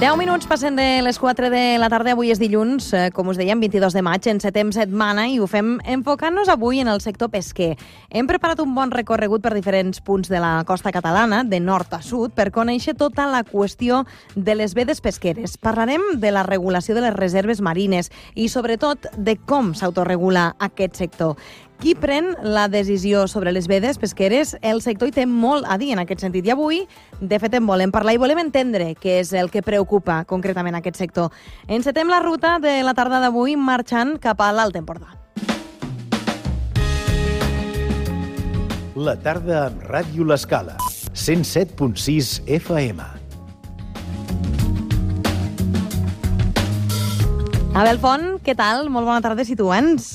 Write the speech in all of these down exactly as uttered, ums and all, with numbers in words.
deu minuts passen de les quatre de la tarda. Avui és dilluns, com us dèiem, vint-i-dos de maig, encetem setmana i ho fem enfocant-nos avui en el sector pesquer. Hem preparat un bon recorregut per diferents punts de la costa catalana, de nord a sud, per conèixer tota la qüestió de les vedes pesqueres. Parlarem de la regulació de les reserves marines i, sobretot, de com s'autoregula aquest sector. Qui pren la decisió sobre les vedes pesqueres? El sector hi té molt a dir en aquest sentit. I avui, de fet, en volem parlar i volem entendre què és el que preocupa concretament aquest sector. Encetem la ruta de la tarda d'avui marxant cap a l'Alt Empordà. La tarda amb Ràdio L'Escala, cent set punt sis F M. Abel Font, què tal? Molt bona tarda, situa'ns.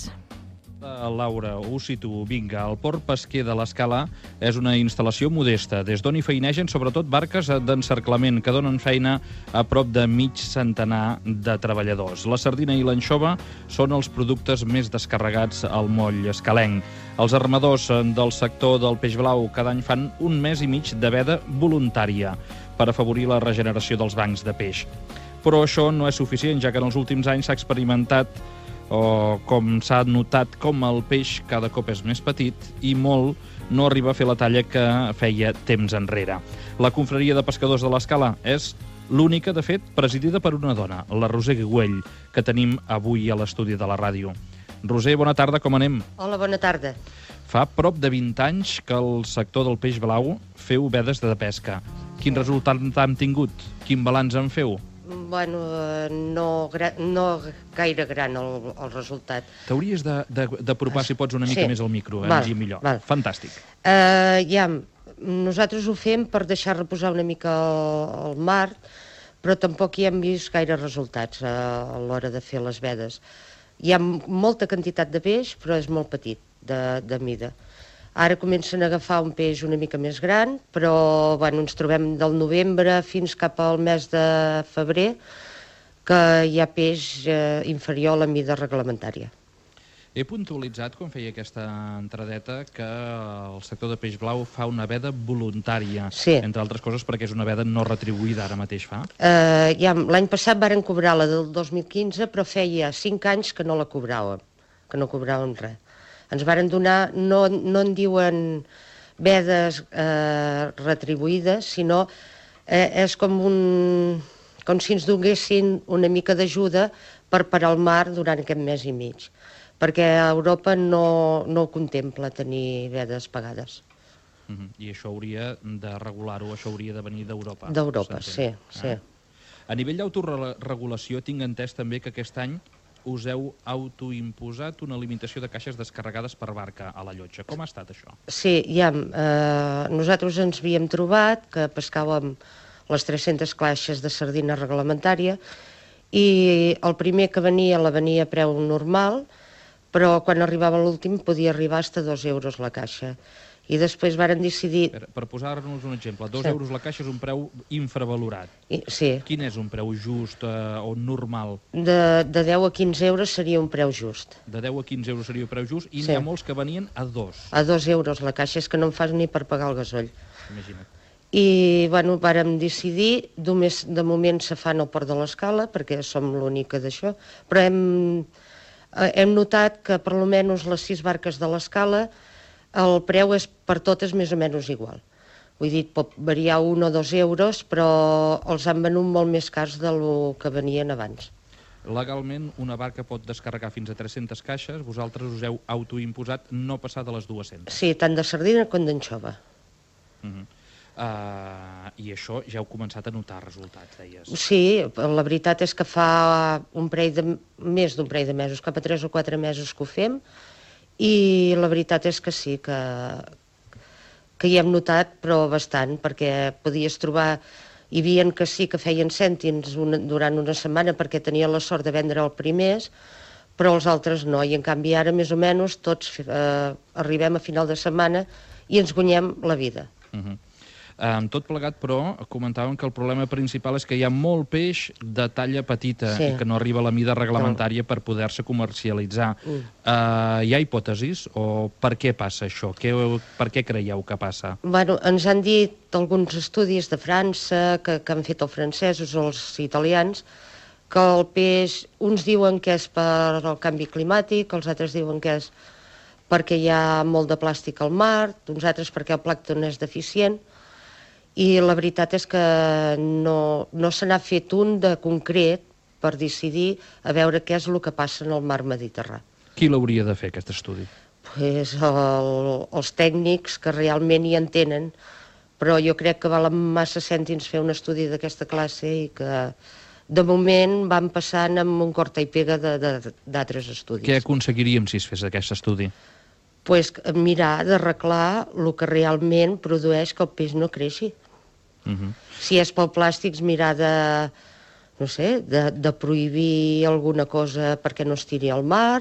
Laura, ho situo. Vinga, el port pesquer de l'Escala és una instal·lació modesta, des d'on hi feinegen sobretot barques d'encerclament que donen feina a prop de mig centenar de treballadors. La sardina i l'anxova són els productes més descarregats al moll escalenc. Els armadors del sector del peix blau cada any fan un mes i mig de veda voluntària per afavorir la regeneració dels bancs de peix. Però això no és suficient, ja que en els últims anys s'ha experimentat o com s'ha notat com el peix cada cop és més petit i molt no arriba a fer la talla que feia temps enrere. La confraria de pescadors de l'Escala és l'única, de fet, presidida per una dona, la Roser Güell, que tenim avui a l'estudi de la ràdio. Roser, bona tarda, com anem? Hola, bona tarda. Fa prop de vint anys que el sector del peix blau feu vedes de pesca. Quin resultat han tingut? Quin balanç en feu? Bueno, no, no gaire gran el, el resultat. T'hauries d'apropar, si pots, una mica sí. més al micro, eh? Val, Ens hi millor. Val. Fantàstic. Uh, ja, nosaltres ho fem per deixar reposar una mica el, el mar, però tampoc hi hem vist gaire resultats a, a l'hora de fer les vedes. Hi ha molta quantitat de peix, però és molt petit de, de mida. Ara comencen a agafar un peix una mica més gran, però bueno, ens trobem del novembre fins cap al mes de febrer que hi ha peix eh, inferior a la mida reglamentària. He puntualitzat, quan feia aquesta entradeta, que el sector de peix blau fa una veda voluntària, sí. Entre altres coses perquè és una veda no retribuïda, ara mateix fa. Uh, ja, l'any passat varen cobrar la del dos mil quinze, però feia cinc anys que no la cobràvem, que no cobràvem res. Ens varen donar, no, no en diuen vedes eh, retribuïdes, sinó eh, és com, un, com si ens donessin una mica d'ajuda per parar el mar durant aquest mes i mig, perquè a Europa no, no ho contempla tenir vedes pagades. Uh-huh. I això hauria de regular-ho, això hauria de venir d'Europa. D'Europa, sí, sí. Ah. A nivell d'autoregulació tinc entès també que aquest any us heu autoimposat una limitació de caixes descarregades per barca a la llotja. Com ha estat això? Sí, ja, eh, nosaltres ens havíem trobat que pescàvem les tres-centes caixes de sardina reglamentària i el primer que venia la venia a preu normal, però quan arribava l'últim podia arribar fins a dos euros la caixa. I després varen decidir... Per, per posar-nos un exemple, dos sí. euros la caixa és un preu infravalorat. I, sí. Quin és un preu just eh, o normal? De, de deu a quinze euros seria un preu just. De deu a quinze euros seria un preu just i sí. n'hi ha molts que venien a dos. A dos euros la caixa, és que no em fas ni per pagar el gasoll. Imagina't. I, bueno, vàrem decidir, només de moment se fan al Port de l'Escala, perquè som l'única d'això, però hem, hem notat que per almenys les sis barques de l'Escala el preu és per totes més o menys igual. Vull dir, pot variar un o dos euros, però els han venut molt més cars del que venien abans. Legalment, una barca pot descarregar fins a tres-centes caixes. Vosaltres us heu autoimposat no passar de les dues-centes. Sí, tant de sardina com d'anxova. Uh -huh. uh, I això ja heu començat a notar resultats, deies. Sí, la veritat és que fa un parell de, més d'un parell de mesos, cap a tres o quatre mesos que ho fem, i la veritat és que sí, que, que hi hem notat, però bastant, perquè podies trobar... Hi havia que sí que feien cèntims una, durant una setmana perquè tenia la sort de vendre el primers, però els altres no, i en canvi ara més o menys tots eh, arribem a final de setmana i ens guanyem la vida. Uh-huh. Amb tot plegat, però, comentàvem que el problema principal és que hi ha molt peix de talla petita Sí. i que no arriba a la mida reglamentària per poder-se comercialitzar. Mm. Uh, hi ha hipòtesis o per què passa això? Què, per què creieu que passa? Bueno, ens han dit alguns estudis de França que, que han fet els francesos o els italians que el peix, uns diuen que és per el canvi climàtic, els altres diuen que és perquè hi ha molt de plàstic al mar, uns altres perquè el plàncton és deficient, i la veritat és que no, no se n'ha fet un de concret per decidir a veure què és el que passa en el mar Mediterrani. Qui l'hauria de fer, aquest estudi? Pues el, els tècnics que realment hi entenen, però jo crec que valen massa cèntims fer un estudi d'aquesta classe i que de moment van passant amb un corta i pega d'altres estudis. Què aconseguiríem si es fes aquest estudi? Pues mirar d'arreglar el que realment produeix que el peix no creixi. Uh -huh. Si és pel plàstics, mirar de, no sé, de, de prohibir alguna cosa perquè no es tiri al mar.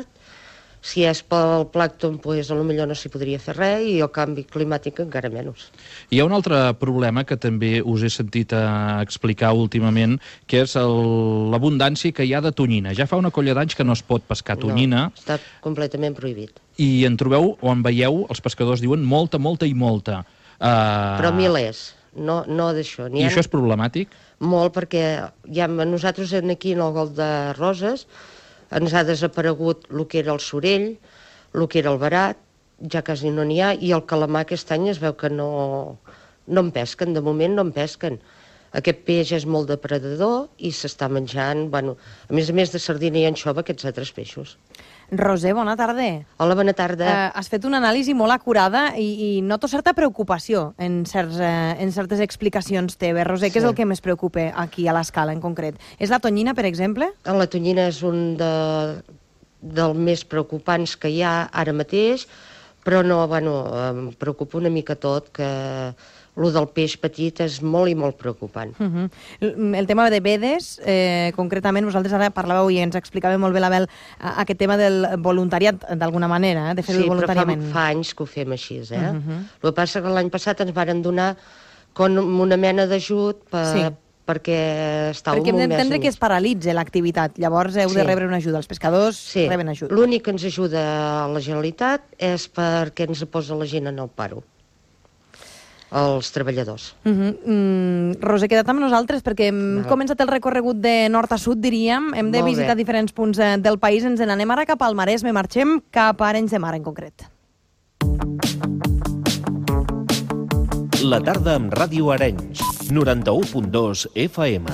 Si és pel plàncton, pues, potser no s'hi podria fer res, i el canvi climàtic encara menys. Hi ha un altre problema que també us he sentit a explicar últimament, que és l'abundància que hi ha de tonyina. Ja fa una colla d'anys que no es pot pescar tonyina. No, està completament prohibit. I en trobeu, o en veieu, els pescadors diuen molta, molta i molta. Uh... Però milers, no, no d'això. I ha... això és problemàtic? Molt, perquè ja nosaltres aquí en el Golf de Roses ens ha desaparegut el que era el sorell, el que era el verat, ja quasi no n'hi ha, i el calamar aquest any es veu que no, no en pesquen, de moment no en pesquen. Aquest peix és molt depredador i s'està menjant, bueno, a més a més de sardina i anxova, aquests altres peixos. Roser, bona tarda. Hola, bona tarda. Uh, has fet una anàlisi molt acurada i, i noto certa preocupació en, certs, uh, en certes explicacions teves. Roser, sí. Què és el que més preocupa aquí a l'Escala en concret? És la tonyina, per exemple? La tonyina és un de, dels més preocupants que hi ha ara mateix, però no, bueno, em preocupa una mica tot, que el del peix petit és molt i molt preocupant. Uh -huh. El tema de vedes, eh, concretament, vosaltres ara parlàveu i ens explicàveu molt bé la Bel aquest tema del voluntariat, d'alguna manera, eh, de fer-ho sí, voluntàriament. Sí, però fa, fa anys que ho fem així, eh? Uh -huh. El que passa que l'any passat ens varen donar com una mena d'ajut per, sí. perquè estàveu perquè molt hem més... d'entendre que es paralitza l'activitat, llavors heu sí. de rebre una ajuda. Els pescadors sí. reben ajuda. L'únic que ens ajuda a la Generalitat és perquè ens posa la gent en el paro, els treballadors. Uh -huh. mm, Roser, queda't amb nosaltres perquè hem no. començat el recorregut de nord a sud, diríem. Hem de Molt visitar bé. diferents punts eh, del país. Ens n'anem ara cap al Maresme. Marxem cap a Arenys de Mar, en concret. La tarda amb Ràdio Arenys, noranta-u punt dos F M.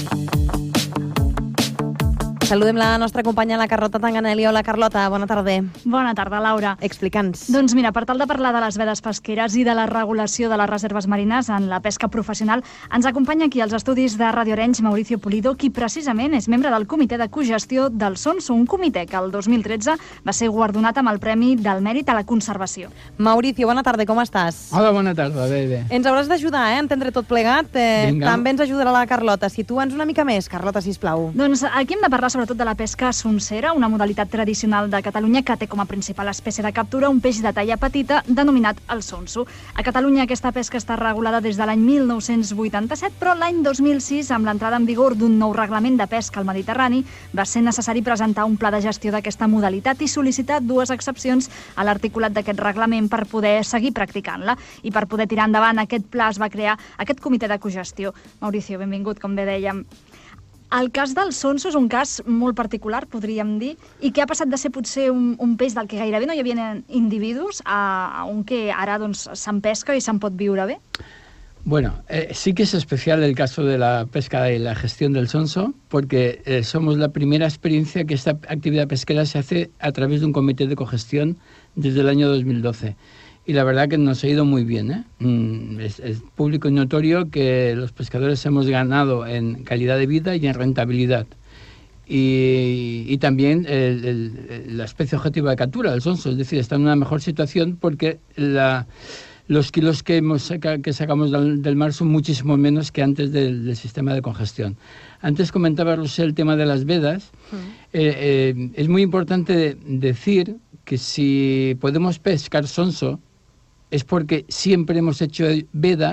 Saludem la nostra companya, la Carlota Tanganelli. Hola, Carlota, bona tarda. Bona tarda, Laura. Explica'ns. Doncs mira, per tal de parlar de les vedes pesqueres i de la regulació de les reserves marines en la pesca professional, ens acompanya aquí als estudis de Ràdio Arenys Mauricio Pulido, qui precisament és membre del comitè de cogestió del Sonso, un comitè que el dos mil tretze va ser guardonat amb el Premi del Mèrit a la Conservació. Mauricio, bona tarda, com estàs? Hola, bona tarda, bé, bé. Ens hauràs d'ajudar, eh, a entendre tot plegat. Eh, Vinga. també ens ajudarà la Carlota. Situa'ns una mica més, Carlota, sisplau. Doncs aquí hem de parlar sobretot de la pesca sonsera, una modalitat tradicional de Catalunya que té com a principal espècie de captura un peix de talla petita denominat el sonso. A Catalunya aquesta pesca està regulada des de l'any mil nou-cents vuitanta-set, però l'any dos mil sis, amb l'entrada en vigor d'un nou reglament de pesca al Mediterrani, va ser necessari presentar un pla de gestió d'aquesta modalitat i sol·licitar dues excepcions a l'articulat d'aquest reglament per poder seguir practicant-la. I per poder tirar endavant aquest pla es va crear aquest comitè de cogestió. Mauricio, benvingut, com bé dèiem. El cas del sonso és un cas molt particular, podríem dir, i que ha passat de ser potser un, un peix del que gairebé no hi havia individus a, a un que ara doncs, se'n pesca i se'n pot viure bé. Bueno, eh, sí que es especial el caso de la pesca y la gestión del sonso, porque eh, somos la primera experiencia que esta actividad pesquera se hace a través de un comité de cogestión desde el año dos mil doce. Y la verdad que nos ha ido muy bien, ¿eh? Mm, es, es público y notorio que los pescadores hemos ganado en calidad de vida y en rentabilidad. Y, y también el, el, la especie objetiva de captura, el sonso, es decir, está en una mejor situación porque la, los kilos que, hemos saca, que sacamos del, del mar son muchísimo menos que antes del, del sistema de congestión. Antes comentaba Roser el tema de las vedas. Mm. Eh, eh, es muy importante decir que si podemos pescar sonso, es porque siempre hemos hecho vedas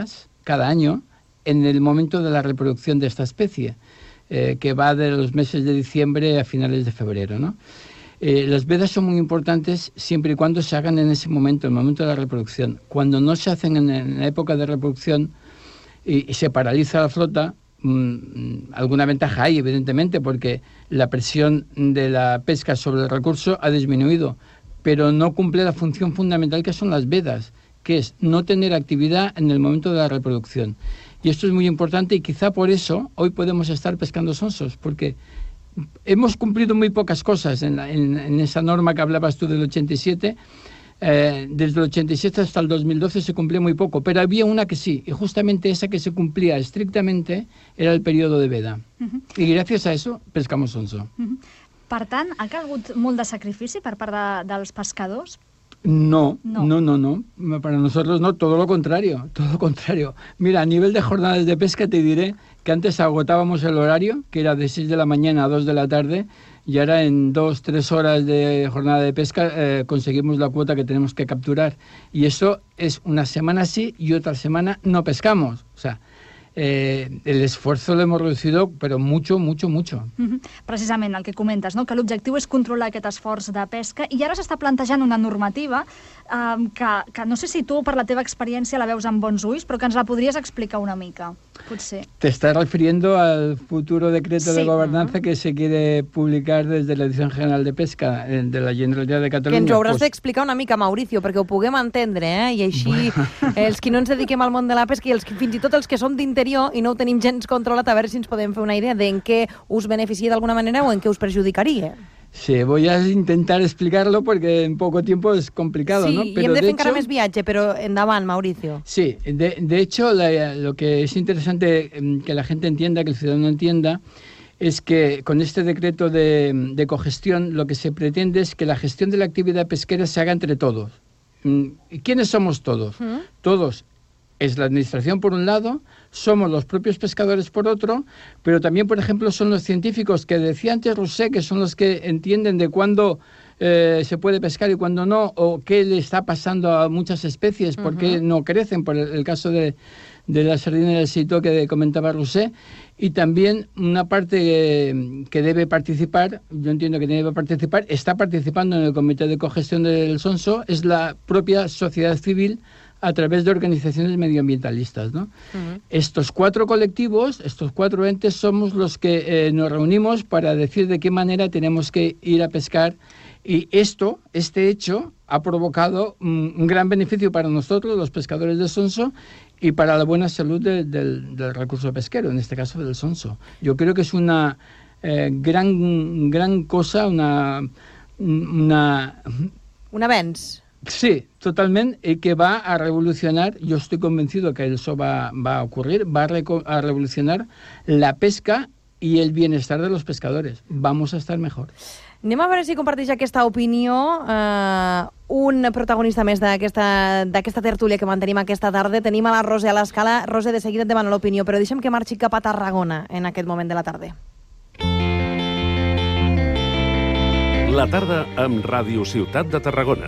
cada año en el momento de la reproducción de esta especie, eh, que va de los meses de diciembre a finales de febrero, ¿no? Eh, las vedas son muy importantes siempre y cuando se hagan en ese momento, en el momento de la reproducción. Cuando no se hacen en, en la época de reproducción y, y se paraliza la flota, mmm, alguna ventaja hay, evidentemente, porque la presión de la pesca sobre el recurso ha disminuido, pero no cumple la función fundamental que son las vedas, que es no tener actividad en el momento de la reproducción. Y esto es muy importante y quizá por eso hoy podemos estar pescando sonsos, porque hemos cumplido muy pocas cosas en, la, en, en esa norma que hablabas tú del ochenta y siete. Eh, desde el ochenta y siete hasta el dos mil doce se cumplía muy poco, pero había una que sí, y justamente esa que se cumplía estrictamente era el periodo de veda. Uh-huh. Y gracias a eso pescamos sonso. Uh-huh. Per tant, ha calgut molt de sacrifici per part de, dels pescadors? No, no, no, no, no. Para nosotros no, todo lo contrario, todo lo contrario. Mira, a nivel de jornadas de pesca te diré que antes agotábamos el horario, que era de seis de la mañana a dos de la tarde, y ahora en dos, tres horas de jornada de pesca eh, conseguimos la cuota que tenemos que capturar. Y eso es una semana sí y otra semana no pescamos. O sea, eh, el esfuerzo lo hemos reducido, pero mucho, mucho, mucho. Mm-hmm. Precisament el que comentes, no? Que l'objectiu és controlar aquest esforç de pesca i ara s'està plantejant una normativa eh, que, que no sé si tu per la teva experiència la veus amb bons ulls, però que ens la podries explicar una mica, potser. Te estás refiriendo al futuro decreto sí, de gobernanza uh-huh. que se quiere publicar desde la Dirección General de Pesca de la Generalitat de Catalunya. Que ens ho hauràs pues... d'explicar una mica, Mauricio, perquè ho puguem entendre, eh? I així bueno. els que no ens dediquem al món de la pesca i els que, fins i tot els que som d'interior i no ho tenim gens controlat, a veure si ens podem fer una idea d'en què us beneficia d'alguna manera o en què us perjudicaria. Sí, voy a intentar explicarlo porque en poco tiempo es complicado, sí, ¿no? Pero y hem de fer encara més viatge, però endavant, Mauricio. Sí, de, de hecho, la, lo que es interesante que la gente entienda, que el ciudadano entienda, es que con este decreto de, de cogestión lo que se pretende es que la gestión de la actividad pesquera se haga entre todos. ¿Y quiénes somos todos? ¿Mm? Todos. Es la administración por un lado, somos los propios pescadores por otro, pero también, por ejemplo, son los científicos que decía antes Rousset, que son los que entienden de cuándo eh, se puede pescar y cuándo no, o qué le está pasando a muchas especies, por qué uh-huh. no crecen, por el, el caso de, de la sardina y el sito que comentaba Rousset, y también una parte eh, que debe participar, yo entiendo que debe participar, está participando en el Comité de Cogestión del Sonso, es la propia sociedad civil, a través de organizaciones medioambientalistas, ¿no? Uh-huh. Estos cuatro colectivos, estos cuatro entes, somos los que eh, nos reunimos para decir de qué manera tenemos que ir a pescar, y esto, este hecho, ha provocado un, un gran beneficio para nosotros, los pescadores de sonso, y para la buena salud de, de, del recurso pesquero, en este caso del sonso. Yo creo que es una eh, gran, gran cosa, una... una... un avenç. Sí, totalment, y que va a revolucionar, yo estoy convencido que eso va, va a ocurrir, va a, reco- a revolucionar la pesca y el bienestar de los pescadores. Vamos a estar mejor. Anem a veure si comparteix aquesta opinió eh, un protagonista més d'aquesta d'aquesta tertúlia que mantenim aquesta tarda. Tenim a la Roser a l'escala. Roser, de seguida et demano l'opinió, però deixa'm que marxi cap a Tarragona en aquest moment de la tarda. La tarda amb Ràdio Ciutat de Tarragona.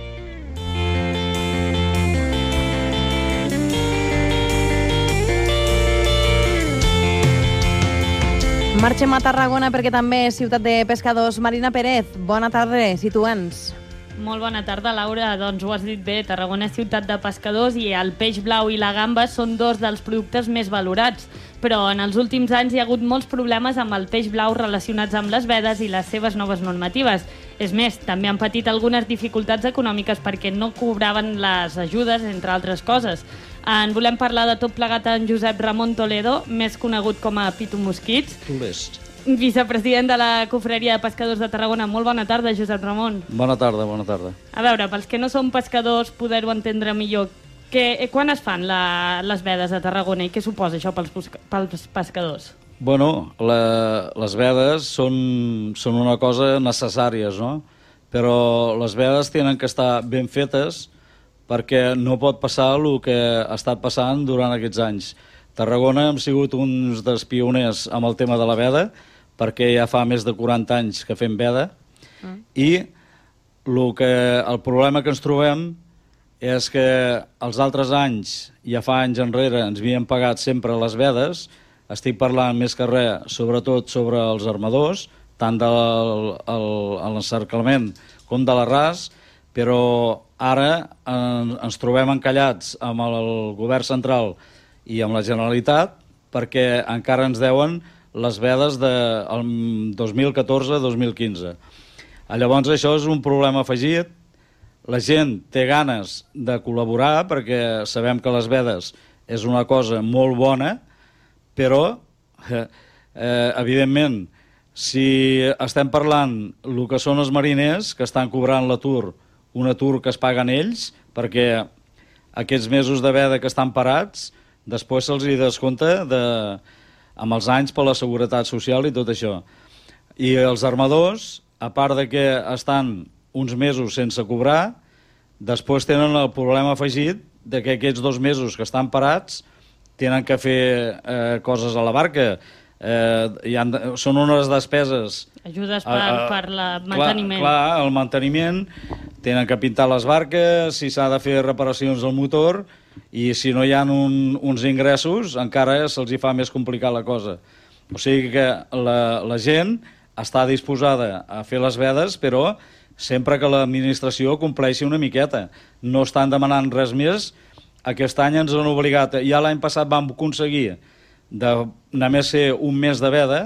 Marxem a Tarragona perquè també és ciutat de pescadors. Marina Pérez, bona tarda, situa'ns. Molt bona tarda, Laura. Doncs ho has dit bé, Tarragona és ciutat de pescadors i el peix blau i la gamba són dos dels productes més valorats. Però en els últims anys hi ha hagut molts problemes amb el peix blau relacionats amb les vedes i les seves noves normatives. És més, també han patit algunes dificultats econòmiques perquè no cobraven les ajudes, entre altres coses. En volem parlar de tot plegat en Josep Ramon Toledo, més conegut com a Pitu Mosquits. Tu ves. Vicepresident de la Confraria de Pescadors de Tarragona. Molt bona tarda, Josep Ramon. Bona tarda, bona tarda. A veure, pels que no són pescadors, poder-ho entendre millor. Que, quan es fan la, les vedes a Tarragona i què suposa això pels, pels pescadors? Bueno, la, les vedes són, són una cosa necessàries, no? Però les vedes tenen que estar ben fetes perquè no pot passar el que ha estat passant durant aquests anys. Tarragona hem sigut uns dels pioners amb el tema de la veda, perquè ja fa més de quaranta anys que fem veda, mm. i el, que, el problema que ens trobem és que els altres anys, ja fa anys enrere, ens havien pagat sempre les vedes. Estic parlant més que res, sobretot sobre els armadors, tant de l'encerclament com de l'arràs, però ara ens trobem encallats amb el govern central i amb la Generalitat perquè encara ens deuen les vedes del dos mil catorze dos mil quinze. Llavors això és un problema afegit. La gent té ganes de col·laborar perquè sabem que les vedes és una cosa molt bona, però eh, evidentment si estem parlant el que són els mariners que estan cobrant l'atur, un atur que es paguen ells, perquè aquests mesos de veda que estan parats, després se'ls hi descompta de, amb els anys per la seguretat social i tot això. I els armadors, a part de que estan uns mesos sense cobrar, després tenen el problema afegit de que aquests dos mesos que estan parats tenen que fer eh, coses a la barca. Eh, hi ha, són unes despeses... Ajudes per, uh, per el manteniment. Clar, clar, el manteniment, tenen que pintar les barques, si s'ha de fer reparacions al motor, i si no hi ha un, uns ingressos, encara se'ls hi fa més complicar la cosa. O sigui que la, la gent està disposada a fer les vedes, però sempre que l'administració compleixi una miqueta. No estan demanant res més. Aquest any ens han obligat, ja l'any passat vam aconseguir de només ser un mes de veda,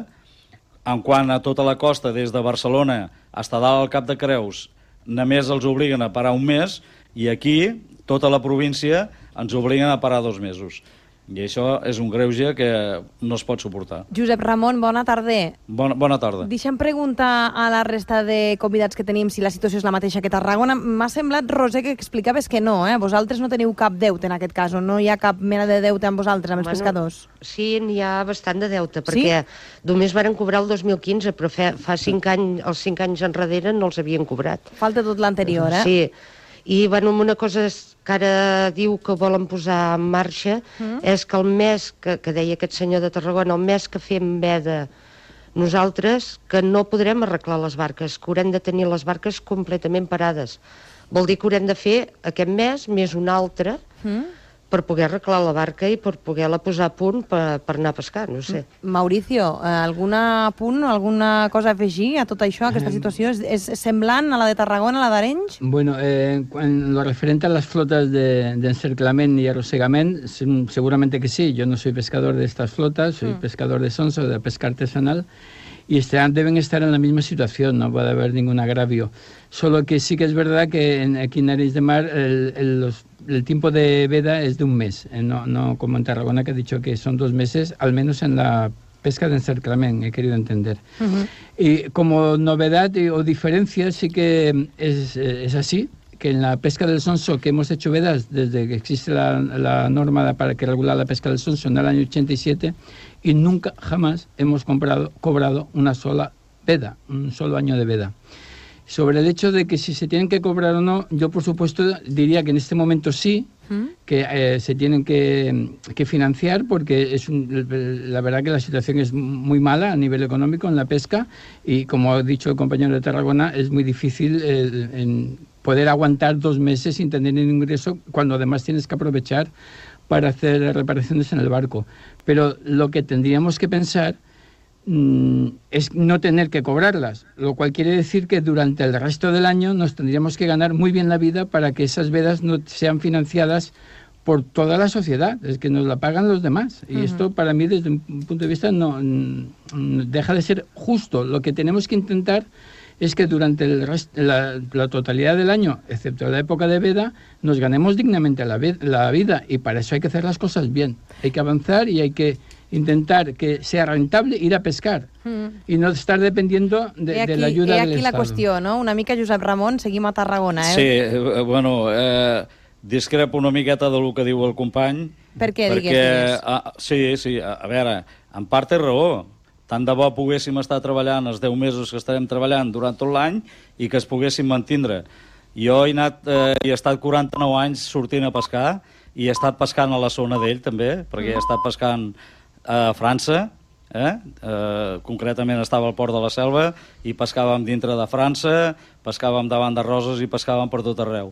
en quant a tota la costa, des de Barcelona fins a dalt al Cap de Creus, només els obliguen a parar un mes, i aquí, tota la província, ens obliguen a parar dos mesos. I això és un greuge que no es pot suportar. Josep Ramon, bona tarda. Bona, bona tarda. Deixa'm preguntar a la resta de convidats que tenim si la situació és la mateixa que Tarragona. M'ha semblat, Roser, que explicaves que no, eh? Vosaltres no teniu cap deute en aquest cas, o no hi ha cap mena de deute amb vosaltres, amb els bueno, pescadors? Sí, n'hi ha bastant de deute, perquè sí? Només varen cobrar el dos mil quinze, però fa, fa cinc anys, els cinc anys enrere no els havien cobrat. Falta tot l'anterior, eh? Sí. I bueno, una cosa que ara diu que volen posar en marxa mm. és que el mes, que, que deia aquest senyor de Tarragona, el mes que fem veda nosaltres, que no podrem arreglar les barques, que haurem de tenir les barques completament parades. Vol dir que haurem de fer aquest mes més un altre mm. per poder arreglar la barca i per poder-la posar a punt per, per anar a pescar, no sé. Mauricio, alguna punt, alguna cosa a afegir a tot això, a aquesta situació? És, és semblant a la de Tarragona, a la d'Arenys? Bueno, eh, en lo referente a las flotas de, de encerclament y arrossegament, seguramente que sí. Yo no soy pescador de estas flotas, soy mm. pescador de sonso, de pesca artesanal, y están, deben estar en la misma situación, no puede haber ningún agravio. Solo que sí que es verdad que en, aquí en Arenys de Mar el, el, los, el tiempo de veda es de un mes, eh, no, no como en Tarragona, que he dicho que son dos meses, al menos en la pesca de encerclament, he querido entender. Uh-huh. Y como novedad o diferencia sí que es, es así, que en la pesca del sonso, que hemos hecho vedas desde que existe la, la norma para que regula la pesca del sonso en el año ochenta y siete, y nunca, jamás hemos comprado, cobrado una sola veda, un solo año de veda. Sobre el hecho de que si se tienen que cobrar o no, yo por supuesto diría que en este momento sí, ¿Mm? que eh, se tienen que, que financiar, porque es un, la verdad que la situación es muy mala a nivel económico en la pesca, y como ha dicho el compañero de Tarragona, es muy difícil eh, en poder aguantar dos meses sin tener ningún ingreso, cuando además tienes que aprovechar para hacer reparaciones en el barco. Pero lo que tendríamos que pensar mm, es no tener que cobrarlas, lo cual quiere decir que durante el resto del año nos tendríamos que ganar muy bien la vida para que esas vedas no sean financiadas por toda la sociedad, es que nos la pagan los demás. Y uh-huh. esto para mí desde un punto de vista no, no deja de ser justo. Lo que tenemos que intentar es que durante el rest, la, la totalidad del año, excepto la época de veda, nos ganemos dignamente la, la vida, y para eso hay que hacer las cosas bien. Hay que avanzar y hay que intentar que sea rentable ir a pescar mm. y no estar dependiendo de, aquí, de la ayuda del Estado. I aquí la qüestió, no? Una mica, Josep Ramon, seguim a Tarragona, eh? Sí, bueno, eh, discrepo una miqueta del que diu el company. Per què, perquè, digues? Ah, sí, sí, a, a veure, en part té raó. Tant de bo poguéssim estar treballant els deu mesos que estarem treballant durant tot l'any i que es poguéssim mantindre. Jo he, anat, eh, he estat quaranta-nou anys sortint a pescar i he estat pescant a la zona d'ell també, perquè he estat pescant a França, eh? Eh, concretament estava al Port de la Selva i pescàvem dintre de França, pescàvem davant de Roses i pescàvem per tot arreu.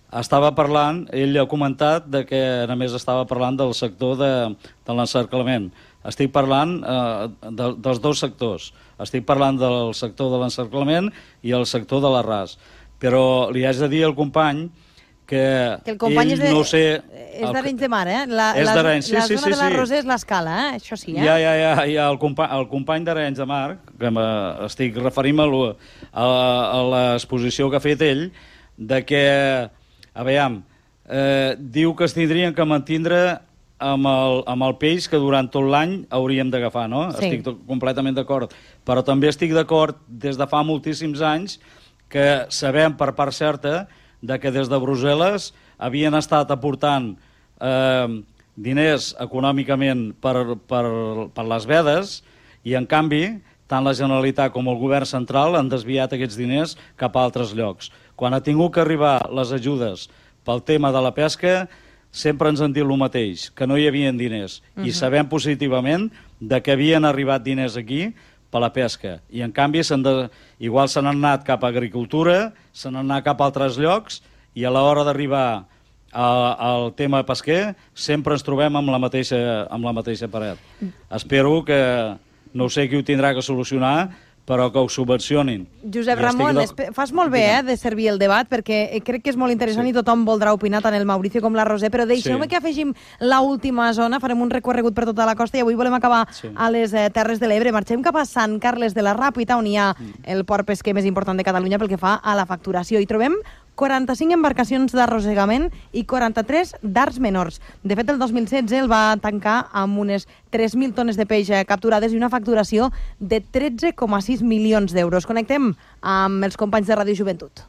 estava parlant, ell ha comentat de que només estava parlant del sector de, de l'encerclament. Estic parlant eh, de, dels dos sectors. Estic parlant del sector de l'encerclament i el sector de l'arràs. Però li haig de dir al company que, que el company ell és de, no sé... És d'Arenys de Mar, eh? La, és la, d'Arenys, sí, la sí, zona sí, de la sí. Roser és l'Escala, eh? Això sí, eh? Ja, ja, ja, ja el, compa el company d'Arenys de Mar, que estic referint a, a, a l'exposició que ha fet ell, de que, a veure, eh, diu que es tindrien que mantindre amb el, amb el peix que durant tot l'any hauríem d'agafar, no? Sí. Estic tot, completament d'acord. Però també estic d'acord des de fa moltíssims anys que sabem per part certa de que des de Brussel·les havien estat aportant eh, diners econòmicament per, per, per les vedes i, en canvi, tant la Generalitat com el govern central han desviat aquests diners cap a altres llocs. Quan ha tingut que arribar les ajudes pel tema de la pesca, sempre ens han dit el mateix, que no hi havia diners. Uh-huh. I sabem positivament de que havien arribat diners aquí per la pesca. I, en canvi, de... igual se n'han anat cap a agricultura, se n'han anat cap a altres llocs, i a l'hora d'arribar al tema pesquer sempre ens trobem amb la mateixa, amb la mateixa paret. Espero que, no sé qui ho tindrà que solucionar, però que ho subvencionin. Josep Ramon, de... fas molt bé eh, de servir el debat, perquè crec que és molt interessant, sí, i tothom voldrà opinar, tant el Mauricio com la Roser, però deixeu-me sí. que afegim l'última zona, farem un recorregut per tota la costa i avui volem acabar sí. a les eh, Terres de l'Ebre. Marxem cap a Sant Carles de la Ràpita, on hi ha el port pesquer més important de Catalunya pel que fa a la facturació. Hi trobem quaranta-cinc embarcacions d'arrossegament i quaranta-tres d'arts menors. De fet, el dos mil setze el va tancar amb unes tres mil tones de peix capturades i una facturació de tretze coma sis milions d'euros. Connectem amb els companys de Ràdio Joventut.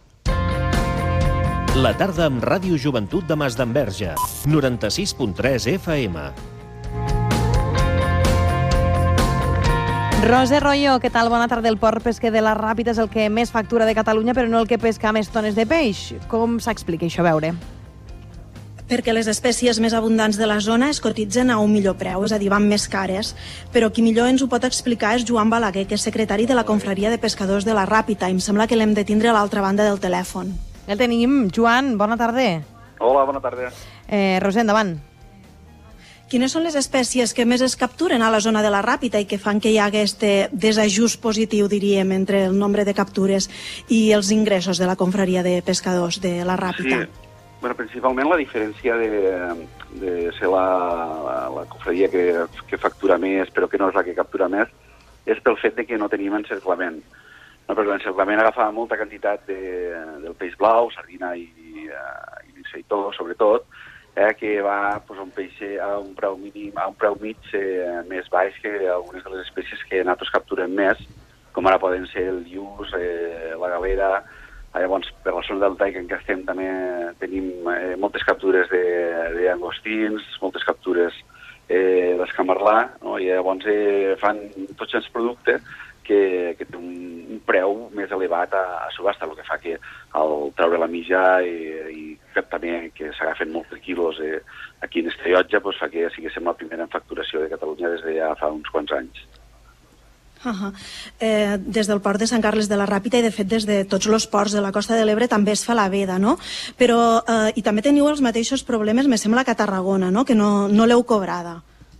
La tarda amb Ràdio Joventut de Masdenverge, noranta-sis punt tres F M. Roser Royo, què tal? Bona tarda. El port pesquer de la Ràpita és el que més factura de Catalunya, però no el que pesca més tones de peix. Com s'explica això? A veure. Perquè les espècies més abundants de la zona es cotitzen a un millor preu, és a dir, van més cares. Però qui millor ens ho pot explicar és Joan Balaguer, que és secretari de la Confraria de Pescadors de la Ràpita. I em sembla que l'hem de tindre a l'altra banda del telèfon. El tenim. Joan, bona tarda. Hola, bona tarda. Eh, Roser, endavant. Quines són les espècies que més es capturen a la zona de la Ràpita i que fan que hi hagi aquest desajust positiu, diríem, entre el nombre de captures i els ingressos de la confraria de pescadors de la Ràpita? Sí, bueno, principalment la diferència de, de ser la, la, la confraria que, que factura més però que no és la que captura més és pel fet de que no tenim encerclament. No, perquè l'encerclament agafava molta quantitat de, del peix blau, sardina i, i seitó, sobretot, Eh, que va pues, un peix a un preu mínim, a un preu mig eh, més baix que algunes de les espècies que nosaltres capturem més, com ara poden ser el lluç, eh, la galera. Llavors, per la zona del Taic en què estem també tenim eh, moltes captures d'angostins, moltes captures eh, d'escamarlà, no? I llavors eh, fan tots els productes que, que té un, un preu més elevat a, a subhasta, el que fa que al treure la mitja i, i que també que s'agafen molts quilos eh, aquí en este llotja pues, fa que siguéssim la primera en facturació de Catalunya des de ja fa uns quants anys. Uh -huh. eh, des del port de Sant Carles de la Ràpita i de fet des de tots els ports de la Costa de l'Ebre també es fa la veda, no? Però, eh, i també teniu els mateixos problemes, me sembla, que a Tarragona, no? Que no, no l'heu cobrada.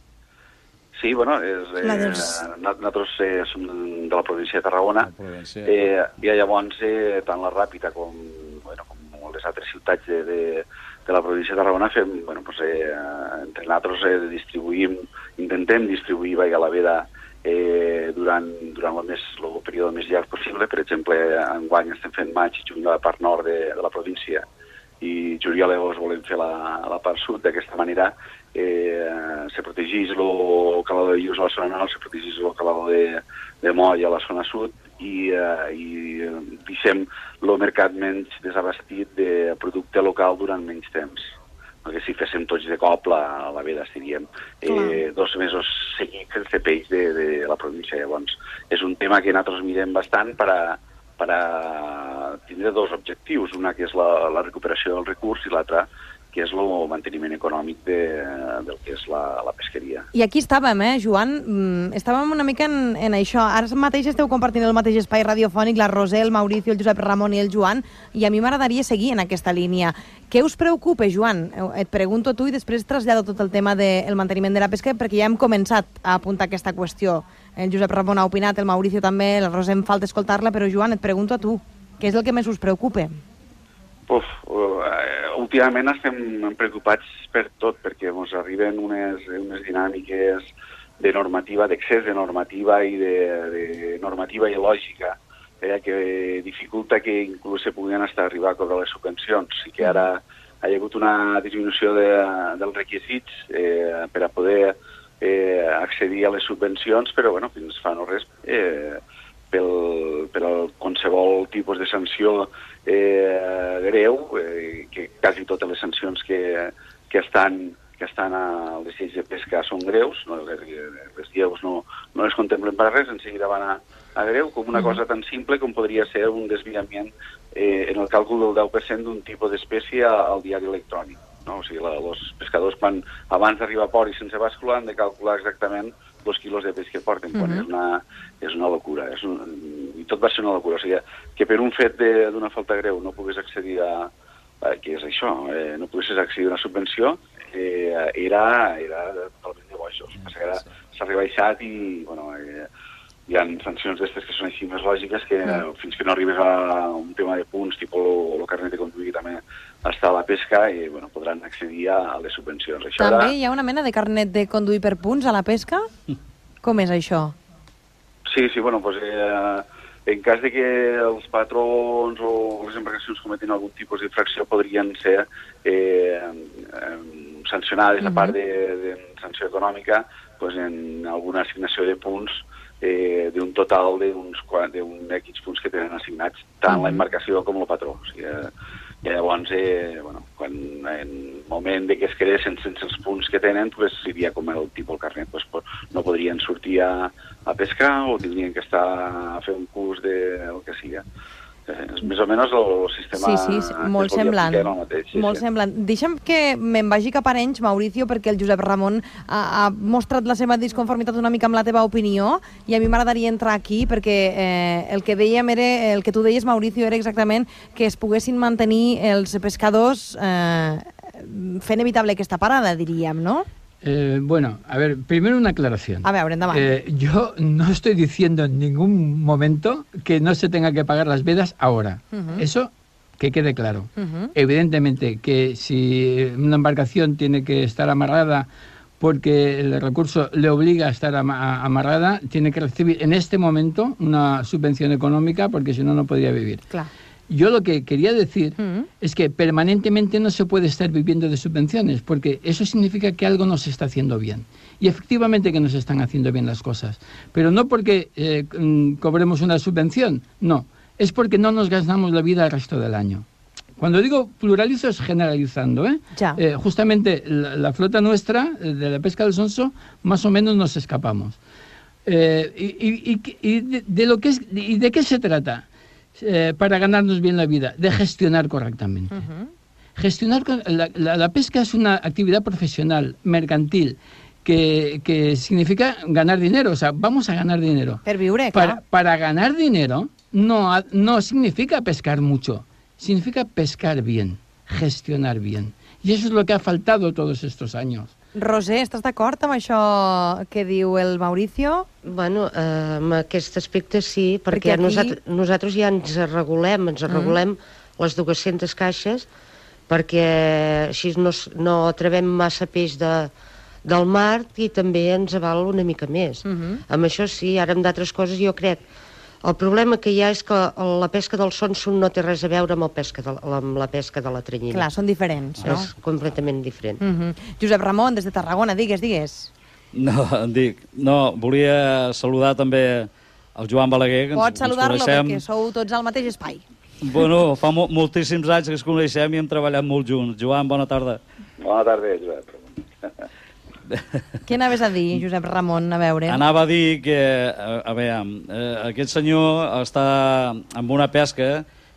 Sí, bueno, és, eh, dels... nosaltres eh, som de la província de Tarragona, província. Eh, i llavors eh, tant la Ràpita com, bueno, com les altres ciutats de, de, de la província de Tarragona fem, bueno, pues, eh, entre nosaltres eh, distribuïm, intentem distribuir vaig, la veda eh, durant, durant el, més, el període més llarg possible. Per exemple, enguany estem fent maig i juny a la part nord de, de la província i juliol i agost volem fer la, la part sud. D'aquesta manera eh, se protegeix el calador de lluç a la zona nord, se protegeix el calador de, de moll a la zona sud i, eh, i deixem el mercat menys desabastit de producte local durant menys temps. Perquè si féssim tots de cop la, la veda estaríem eh, dos mesos seguits sense peix de, de la província. Llavors, és un tema que nosaltres mirem bastant per a, per a tindre dos objectius. Una que és la, la recuperació del recurs i l'altra que és el manteniment econòmic de, del que és la, la pesqueria. I aquí estàvem, eh, Joan? Mm, estàvem una mica en, en això. Ara mateix esteu compartint el mateix espai radiofònic, la Roser, el Mauricio, el Josep Ramon i el Joan, i a mi m'agradaria seguir en aquesta línia. Què us preocupa, Joan? Et pregunto a tu i després trasllado tot el tema del manteniment de la pesca, perquè ja hem començat a apuntar aquesta qüestió. El Josep Ramon ha opinat, el Mauricio també, la Roser em falta escoltar-la, però Joan, et pregunto a tu, què és el que més us preocupa? Uf, uh, últimament estem preocupats per tot, perquè ens arriben unes, unes dinàmiques de normativa, d'excés de normativa i de, de normativa il·lògica, eh, que dificulta que inclús se puguin estar arribar a cobrar les subvencions. I que ara hi ha hagut una disminució de, dels requisits eh, per a poder eh, accedir a les subvencions, però bueno, fins fa no res... Eh, pel, per al qualsevol tipus de sanció eh, greu, eh, que quasi totes les sancions que, que estan que estan a les lleis de pesca són greus, no, les lleus no, no les contemplen per res, en seguida van a, a greu, com una cosa tan simple com podria ser un desviament eh, en el càlcul del deu per cent d'un tipus d'espècie al diari electrònic. No? O sigui, la, els pescadors, quan abans d'arribar a port i sense bàscula, han de calcular exactament els quilos de peix que porten, quan uh-huh. és, una, és una locura. És un, I tot va ser una locura. O sigui, que per un fet d'una falta greu no pogués accedir a... a què és això? Eh, no poguessis accedir a una subvenció, eh, era, era totalment de bojos. Uh-huh. Ara s'ha rebaixat i, bueno... Eh, hi ha sancions d'estes que són així més lògiques que uh-huh. fins que no arribes a un tema de punts, tipus el carnet de conduir també està a la pesca i bueno, podran accedir a les subvencions. Això també era... hi ha una mena de carnet de conduir per punts a la pesca? Com és això? Sí, sí, bueno, doncs, eh, en cas de que els patrons o les embarcacions cometin algun tipus d'infracció podrien ser eh, eh, sancionades, uh-huh. a part de, de sanció econòmica, doncs, en alguna assignació de punts eh, d'un total d'uns equips punts que tenen assignats tant uh-huh. l'embarcació com el patró. O sigui, eh, i llavors, eh, bueno, quan en el moment de que es quedessin sense els punts que tenen, pues, seria com el tipus del carnet, pues, no podrien sortir a, a pescar o tindrien que estar a fer un curs de el que siga. Eh, és més o menys el sistema... Sí, sí, sí molt semblant. Mateix, sí, molt sí. semblant. Deixa'm que me'n vagi cap a Arenys, Mauricio, perquè el Josep Ramon ha, ha mostrat la seva disconformitat una mica amb la teva opinió i a mi m'agradaria entrar aquí perquè eh, el que dèiem era, el que tu deies, Mauricio, era exactament que es poguessin mantenir els pescadors eh, fent evitable aquesta parada, diríem, no? Eh, bueno, a ver, primero una aclaración. A ver, endavant. Eh, yo no estoy diciendo en ningún momento que no se tenga que pagar las vedas ahora. Uh-huh. Eso que quede claro. Uh-huh. Evidentemente que si una embarcación tiene que estar amarrada porque el recurso le obliga a estar am- amarrada, tiene que recibir en este momento una subvención económica porque si no, no podría vivir. Claro. Yo lo que quería decir uh-huh. es que permanentemente no se puede estar viviendo de subvenciones, porque eso significa que algo no se está haciendo bien. Y efectivamente que no se están haciendo bien las cosas. Pero no porque eh, cobremos una subvención, no. Es porque no nos gastamos la vida el resto del año. Cuando digo pluralizo es generalizando, ¿eh? Ya. Eh, justamente la, la flota nuestra, de la pesca del sonso, más o menos nos escapamos. Eh, y y, y, y de, de, lo que es, ¿y de qué se trata? Eh, para ganarnos bien la vida, de gestionar correctamente. Uh-huh. Gestionar la, la, la pesca es una actividad profesional, mercantil, que, que significa ganar dinero. O sea, vamos a ganar dinero. Per viure, para, para ganar dinero no, no significa pescar mucho, significa pescar bien, gestionar bien. Y eso es lo que ha faltado todos estos años. Roser, estàs d'acord amb això que diu el Mauricio? Bueno, eh, amb aquest aspecte sí, perquè, perquè aquí... nosaltres, nosaltres ja ens regulem, ens regulem mm. les dues-centes caixes, perquè així no, no trevem massa peix de, del mar i també ens aval una mica més. Mm-hmm. Amb això sí, ara amb d'altres coses jo crec. El problema que hi ha és que la pesca del sonso no té res a veure amb, el pesca de, amb la pesca de la tranyina. Clar, són diferents, no? És completament diferent. Mm-hmm. Josep Ramon, des de Tarragona, digues, digues. No, dic, no, volia saludar també el Joan Balaguer, que ens, Pots saludar-lo ens coneixem. perquè sou tots al mateix espai. Bueno, fa mo moltíssims anys que ens coneixem i hem treballat molt junts. Joan, bona tarda. Bona tarda, Josep. Què anaves a dir, Josep Ramon, a veure? Anava a dir que, a, a veure, eh, aquest senyor està amb una pesca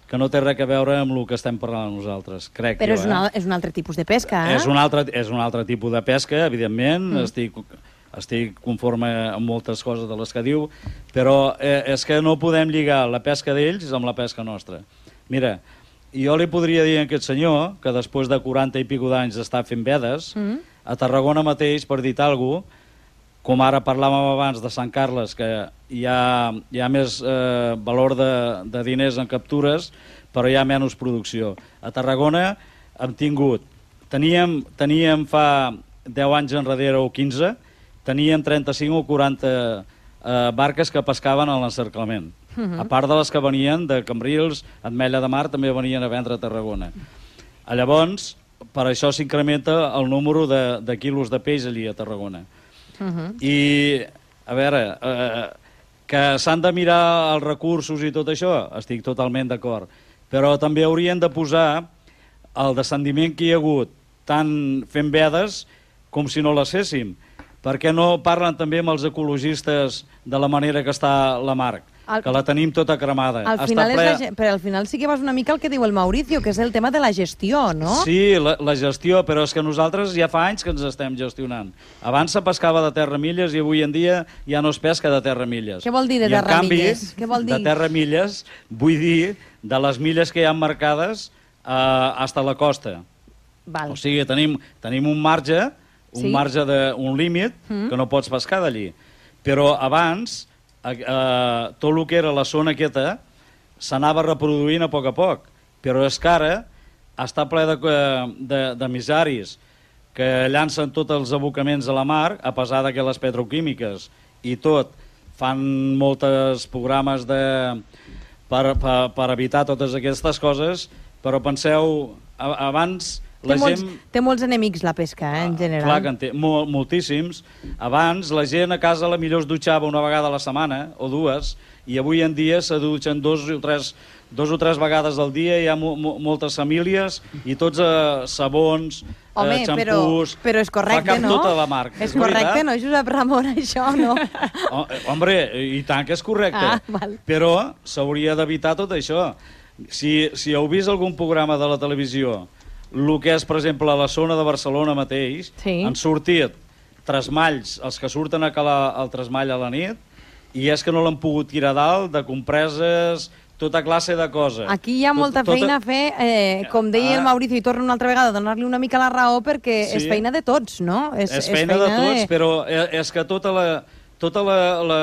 que no té res a veure amb el que estem parlant nosaltres, crec Però jo. és, una, eh? és un altre tipus de pesca, eh? És un altre, és un altre tipus de pesca, evidentment, Mm. estic, estic conforme amb moltes coses de les que diu, però eh, és que no podem lligar la pesca d'ells amb la pesca nostra. Mira, jo li podria dir a aquest senyor que després de quaranta i pico d'anys d'estar fent vedes, Mm. a Tarragona mateix, per dir alguna cosa, com ara parlàvem abans de Sant Carles, que hi ha, hi ha més eh, valor de, de diners en captures, però hi ha menys producció. A Tarragona hem tingut, teníem, teníem fa deu anys enrere o quinze, teníem trenta-cinc o quaranta eh, barques que pescaven a l'encerclament. Mhm. A part de les que venien de Cambrils, Ametlla de Mar, també venien a vendre a Tarragona. A llavors, per això s'incrementa el número de, de quilos de peix allí a Tarragona. Uh-huh. I, a veure, eh, que s'han de mirar els recursos i tot això, estic totalment d'acord, però també haurien de posar el descendiment que hi ha hagut, tant fent vedes com si no les féssim. Per què no parlen també amb els ecologistes de la manera que està la mar? Al- Que la tenim tota cremada. Al Està final és ple- la, ge- però al final sí que vas una mica el que diu el Mauricio, que és el tema de la gestió, no? Sí, la, la gestió, però és que nosaltres ja fa anys que ens estem gestionant. Abans se pescava de terra milles i avui en dia ja no es pesca de terra milles. Què vol dir de I, en terra canvi, milles? Què vol dir? De terra milles vull dir de les milles que hi ha marcades eh, hasta la costa. Val. O sigui, tenim, tenim un marge, un Sí. marge de, un límit Mm. que no pots pescar d'allí. Però abans, eh, eh, tot el que era la zona aquesta s'anava reproduint a poc a poc. Però és que ara està ple de, de, de misaris que llancen tots els abocaments a la mar, a pesar de que les petroquímiques i tot fan molts programes de, per, per, per evitar totes aquestes coses, però penseu, a, abans Té la molts, gent... té molts enemics la pesca, eh, en general. Clar que en té, mol, moltíssims. Abans la gent a casa a la millor es dutxava una vegada a la setmana o dues, i avui en dia se dutxen dos o tres, dos o tres vegades al dia. Hi ha mo, mo, moltes famílies i tots eh, sabons, Home, eh, però, xampús... però és correcte, fa cap no? tota la marca. És correcte, veritat. no, Josep Ramon, això, no? Oh, eh, hombre, i tant que és correcte. Ah, val. Però s'hauria d'evitar tot això. Si, si heu vist algun programa de la televisió, el que és, per exemple, a la zona de Barcelona mateix, Sí. han sortit tresmalls, els que surten a calar el tresmall a la nit, i és que no l'han pogut tirar dalt, de compreses, tota classe de coses. Aquí hi ha molta Tot- tota- feina a fer, eh, com deia el Ah. Mauricio, i torno una altra vegada a donar-li una mica la raó, perquè Sí. és feina de tots, no? És, és feina, feina de tots, però eh, és que tota la... Tota la, la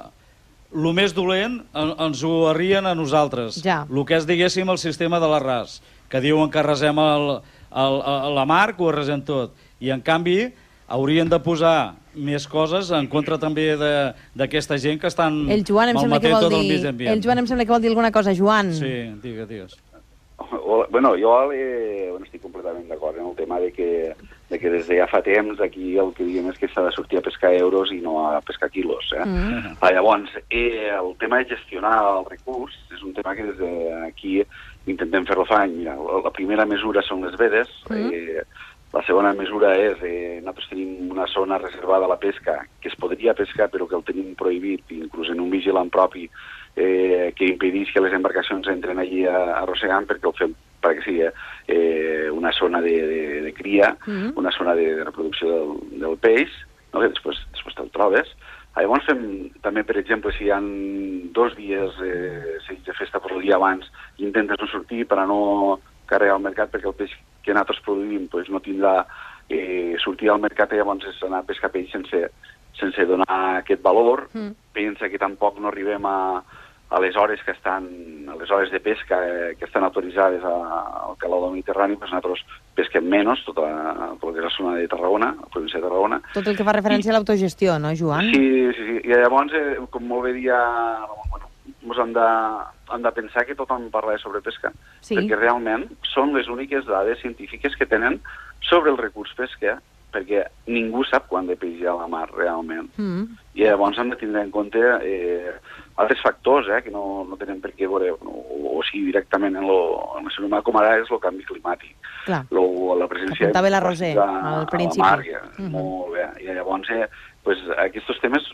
el més dolent en, ens ho arrien a nosaltres. Ja. El que és, diguéssim, el sistema de l'arràs, que diuen que arrasem el, el, el, la mar, que ho arrasem tot. I, en canvi, haurien de posar més coses en contra també de- d'aquesta gent que estan El Joan em sembla que malmetent vol tot el dir... mig ambient. El Joan em sembla que vol dir alguna cosa, Joan. Sí, digues, digues. Hola, bueno, jo eh, bueno, estic completament d'acord en el tema de que, de que des de ja fa temps aquí el que diem és que s'ha de sortir a pescar euros i no a pescar quilos. Eh? Mm. Ah, llavors, eh, el tema de gestionar el recurs és un tema que des d'aquí intentem fer-lo fa any. Mira, la, la primera mesura són les vedes, Mm. eh, la segona mesura és eh, nosaltres tenim una zona reservada a la pesca que es podria pescar però que el tenim prohibit, inclús en un vigilant propi eh, que impedeix que les embarcacions entren allí a, arrossegant perquè el fem perquè sigui eh, una zona de, de, de cria, Mm. una zona de, de reproducció del, del peix, no? Que després, després te'l trobes. Ah, llavors fem també, per exemple, si hi ha dos dies eh, seguits de festa per el dia abans i intentes no sortir per a no carregar al mercat perquè el peix que nosaltres produïm pues, no tindrà eh, sortir al mercat i llavors és anar a pescar peix sense, sense donar aquest valor. Mm. Pensa que tampoc no arribem a, a les hores que estan, a les hores de pesca eh, que estan autoritzades a, al calor del Mediterrani, pues nosaltres pesquem menys, tota la, tot el que és la zona de Tarragona, la província de Tarragona. Tot el que fa referència I... a l'autogestió, no, Joan? Sí, sí, sí. I llavors, eh, com molt bé dia, bueno, ens hem de, hem de pensar que tothom parla de sobrepesca, Sí. perquè realment són les úniques dades científiques que tenen sobre el recurs pesquer, perquè ningú sap quan de peix hi ha a la mar, realment. Mm. I llavors hem de tindre en compte eh, altres factors eh, que no, no tenen per què veure, o, o sigui, directament en, lo, en la humà, com ara és el canvi climàtic. Clar. Lo, la presència Apuntava la Roser, de al a principi. la mar, que, Mhm. molt bé. I llavors, eh, pues, aquests temes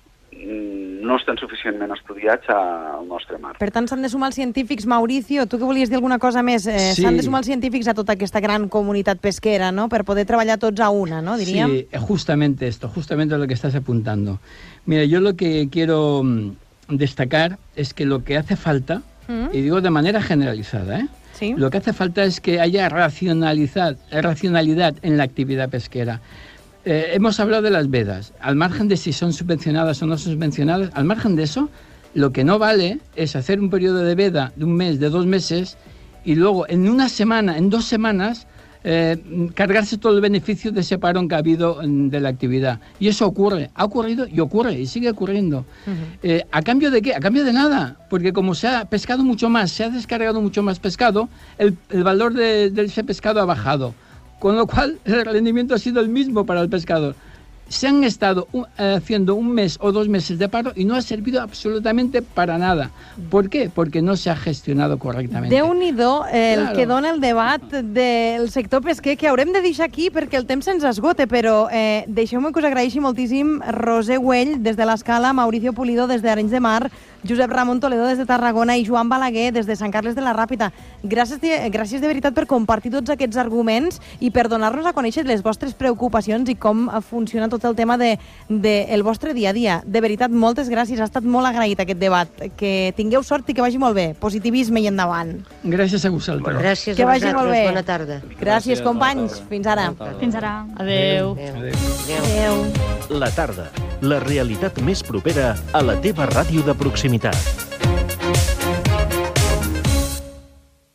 no estan suficientment estudiats al nostre mar. Per tant, s'han de sumar els científics. Mauricio, tu que volies dir alguna cosa més? Eh, Sí. S'han de sumar els científics a tota aquesta gran comunitat pesquera, no?, per poder treballar tots a una, no?, diríem. Sí, justamente esto, justamente lo que estás apuntando. Mira, yo lo que quiero mm, destacar es que lo que hace falta, Mm. y digo de manera generalizada, ¿eh? Sí. Lo que hace falta es que haya racionalidad, racionalidad en la actividad pesquera. Eh, hemos hablado de las vedas, al margen de si son subvencionadas o no son subvencionadas, al margen de eso, lo que no vale es hacer un periodo de veda de un mes, de dos meses, y luego en una semana, en dos semanas, eh, cargarse todo el beneficio de ese parón que ha habido mm, de la actividad. Y eso ocurre, ha ocurrido y ocurre, y sigue ocurriendo. Uh-huh. Eh, ¿A cambio de qué? A cambio de nada, porque como se ha pescado mucho más, se ha descargado mucho más pescado, el, el valor de, de ese pescado ha bajado, con lo cual el rendimiento ha sido el mismo para el pescador. Se han estado uh, haciendo un mes o dos meses de paro y no ha servido absolutamente para nada. ¿Por qué? Porque no se ha gestionado correctamente. Déu-n'hi-do el Claro. que dona el debat del sector pesquer, que haurem de deixar aquí perquè el temps se'ns esgote, però eh, deixeu-me que us agraeixi moltíssim Roser Güell des de l'Escala, Mauricio Pulido des d'Arenys de Mar, Josep Ramon Toledo des de Tarragona i Joan Balaguer des de Sant Carles de la Ràpita. Gràcies de, gràcies de veritat per compartir tots aquests arguments i per donar-nos a conèixer les vostres preocupacions i com funciona tot el tema de, de el vostre dia a dia. De veritat, moltes gràcies. Ha estat molt agraït aquest debat. Que tingueu sort i que vagi molt bé. Positivisme i endavant. Gràcies a vosaltres. Gràcies Que a vagi molt vosaltres. bé. Bona tarda. Gràcies, companys. Fins ara. Fins ara. Adéu. Adéu. Adéu. La tarda, la realitat més propera a la teva ràdio de proximitat.